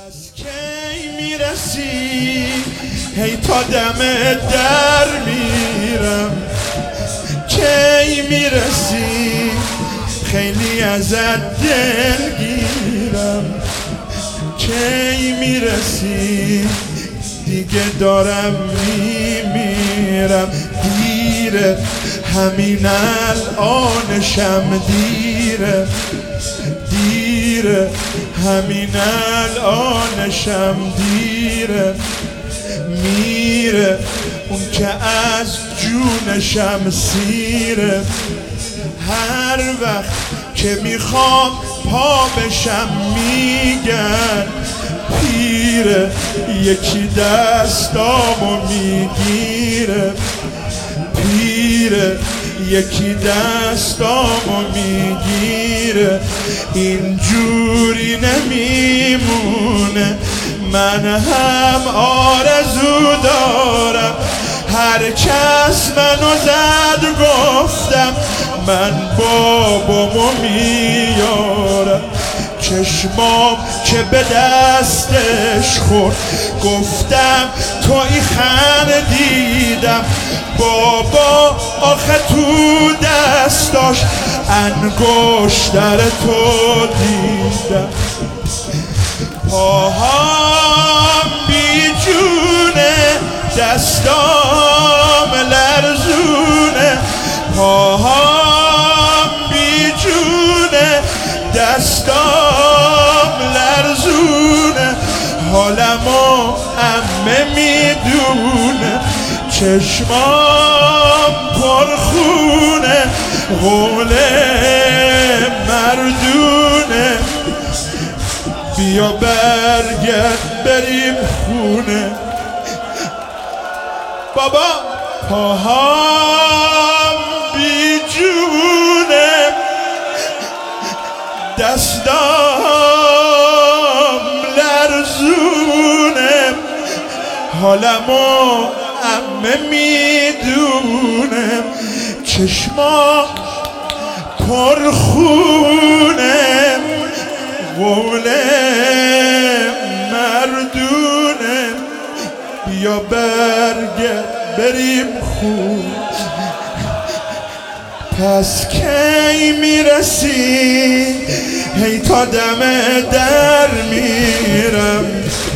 از کی میرسی هی تا دم در میرم، کی میرسی خیلی ازت دلگیرم، کی میرسی دیگه دارم میمیرم، دیره همین الانشم دیره، دیره همین الانشم دیره، میره اون که از جونشم سیره، هر وقت که میخوام پا بشم میگن پیره، یکی دستامو میگیره پیره، یکی دستامو میگیره، اینجوری نمیمونه، من هم آرزو دارم، هر کس منو زد گفتم من بابامو میارم، چشمام که به دستش خورد گفتم توی خندیدم، بابا آخه تو دستاش انگشتر تو دیدم، پاهام بی جونه دستام لرزونه، پاهام بی جونه دستام لرزونه، حالمو عمه میدونه، چشمام پرخونه، قول مردونه، بیا برگرد بریم خونه، بابا پاهام بی جونه دستام لرزونه، حالمو عمه میدونه، چشما پرخونه، قول مردونه، بیا برگرد بریم خون، پس کی میرسی هی تا دم در میرم،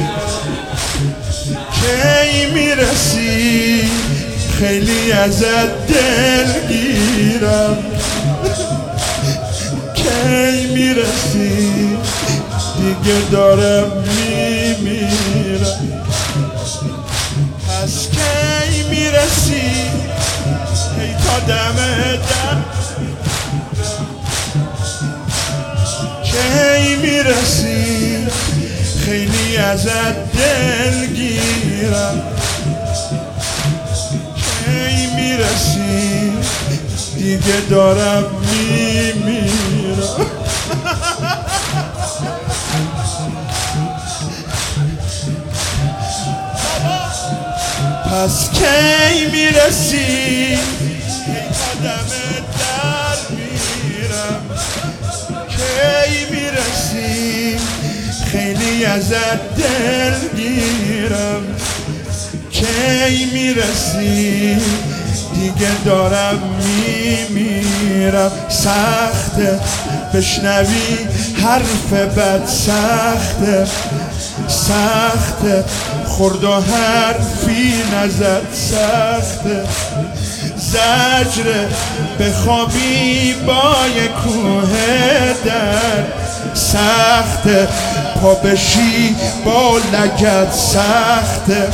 کی میرسی خیلی ازت دلگیرم، کی میرسی دیگه دارم میمیرم، پس کی میرسی هی تا دم در، کی میرسی خیلی ازت دلگیرم، کی میرسی دیگه دارم میمیرم. پس کی میرسی هی تا دم در میرم، کی میرسی خیلی ازت دلگیرم، کی میرسی دیگه دارم میمیرم، سخته بشنوی حرف بد، سخته سخته خورد و حرفی نزد، سخته زجره بخوابی با یک کوه در، سخته پا بشی با لگد، سخته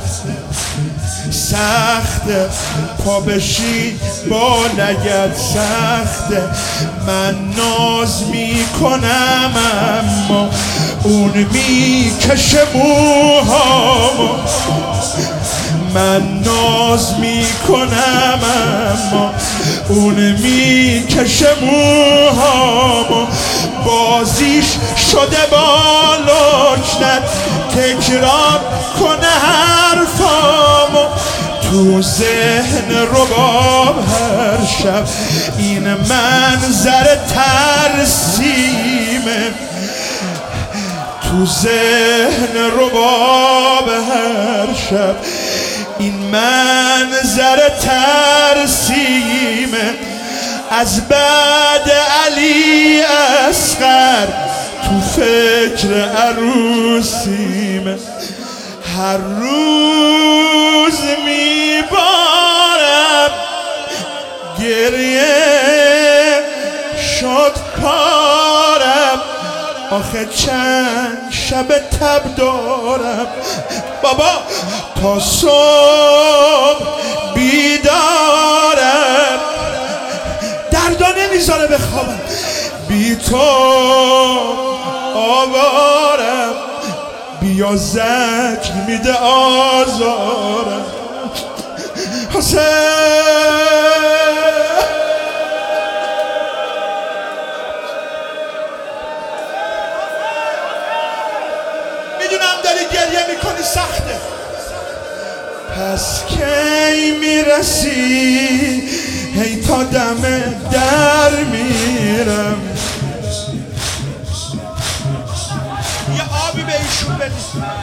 سخته پا بشی با لگد، سخته من ناز میکنم اما اون میکشه موهامو، من ناز میکنم اما اون میکشه موهامو، بازیش شده با لکنت تکرار کنه حرفامو، تو ذهن رباب هر شب این منظر ترسیمه، تو ذهن رباب هر شب این منظر ترسیمه از بعد علی اصغر تو فکر عروسیمه هر روز میبارم گریه شد پارم آخه چند شب تب دارم بابا تا صبح بیدارم دردا نمیذاره بخوابم بی تو آوارم بیا زجر میده آزارم حسین میدونم داری گریه میکنی سخته پس کی میرسی هی تا دم در میرم یه آبی به ایشون بدید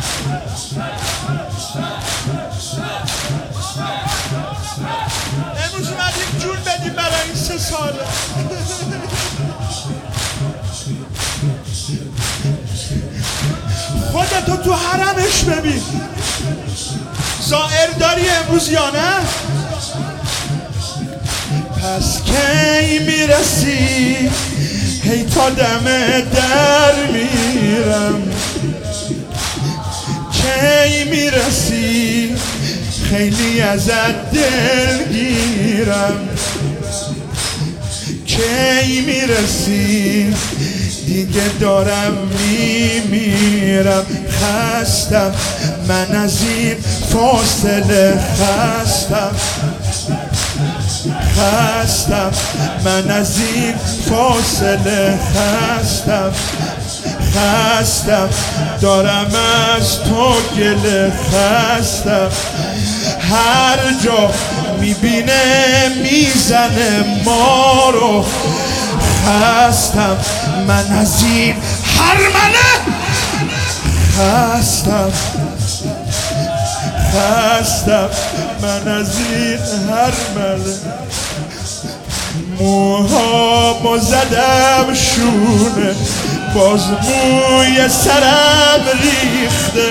امروز اومدیم جون بدیم برای این 3 ساله خودتو تو حرمش ببین زائر داری امروز یا نه؟ پس کی میرسی هی تا دم در میرم کی میرسی خیلی ازت دلگیرم کی میرسی دیگه دارم میمیرم خستم من از این فاصله خستم من از این فاصله خستم دارم از تو گله خستم هر جا میبینه میزنه ما رو خستم من از این هرمله خستم من از این هرمله موهامو زدم شونه باز موی سرم ریخته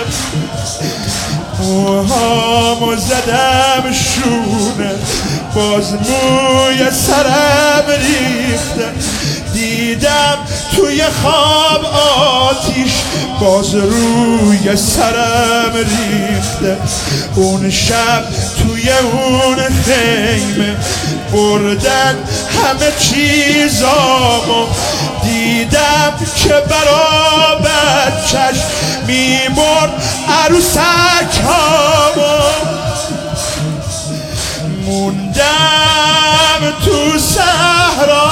موهامو زدم شونه باز موی سرم ریخته دیدم توی خواب آتیش باز روی سرم ریخته اون شب توی اون خیمه بردن همه چیزامو دیدم که برا بچش میبرد عروسک هامو موندم تو صحرا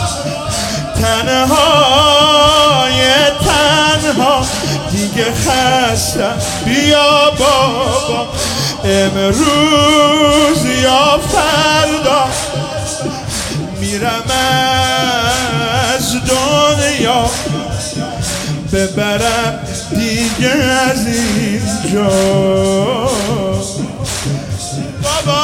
تنها دیگه خستم بیا بابا امروز یا فردا میرم از دنیا ببرم دیگه از اینجا بابا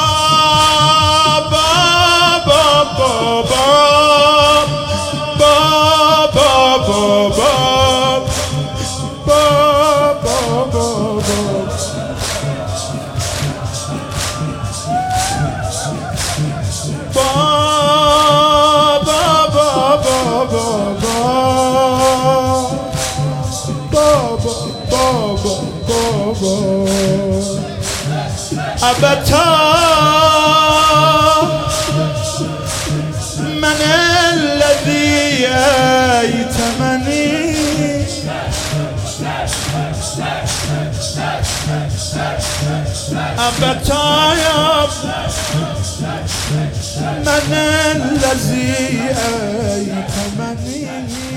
أبتا من الذي أيتمني أبتا من الذي أيتمني